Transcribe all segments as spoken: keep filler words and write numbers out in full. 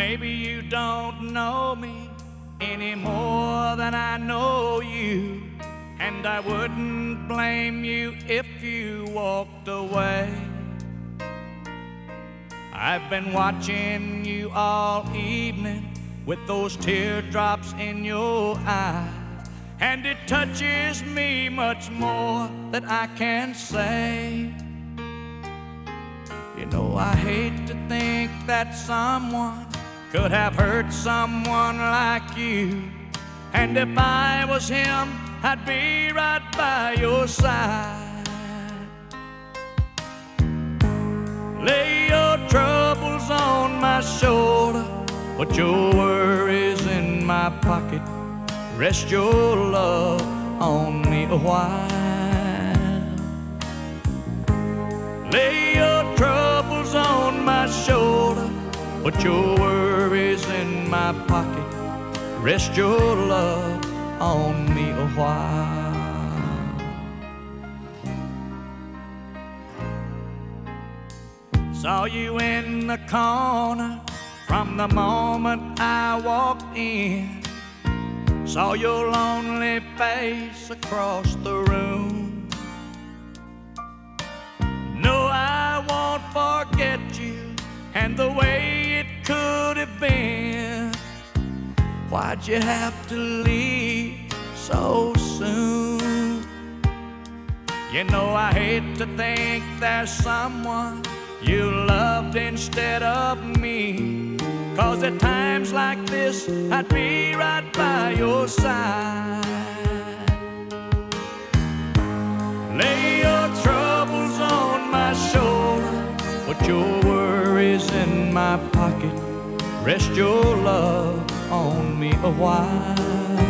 Maybe you don't know me any more than I know you, and I wouldn't blame you if you walked away. I've been watching you all evening with those teardrops in your eyes, and it touches me much more than I can say. You know, I hate to think that someone could have hurt someone like you, and if I was him, I'd be right by your side. Lay your troubles on my shoulder, put your worries in my pocket, rest your love on me a while. Lay your troubles on my shoulder, put your worries in my pocket, rest your love on me a while. Saw you in the corner from the moment I walked in. Saw your lonely face across the room. No, I won't forget you and the way it could have been. Why'd you have to leave so soon? You know, I hate to think there's someone you loved instead of me, 'cause at times like this I'd be right by your side. Lay your troubles on my shoulder, put your worries in my pocket, rest your love on me a while.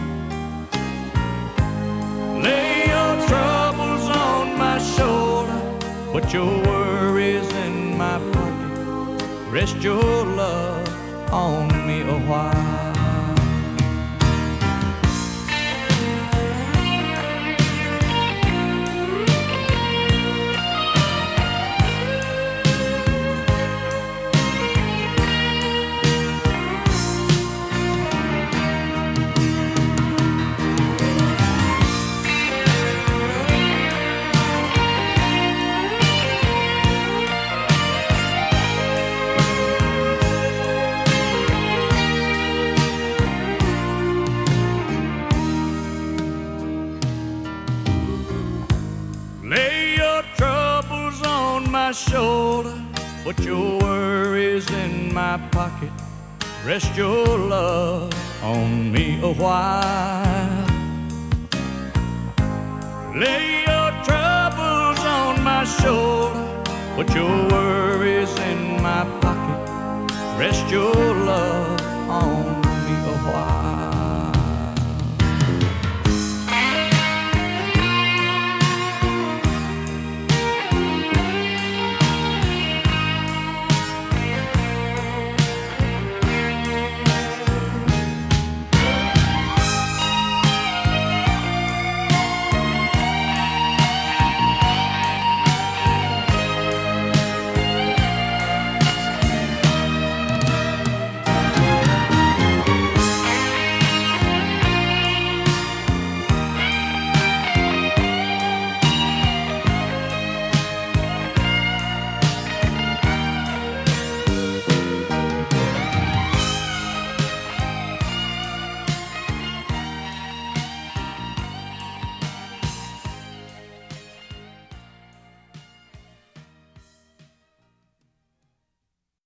Lay your troubles on my shoulder, put your worries in my pocket, rest your love on me a while. Lay your troubles on my shoulder, put your worries in my pocket, rest your love on me a while. Lay your troubles on my shoulder, put your worries in my pocket, rest your love on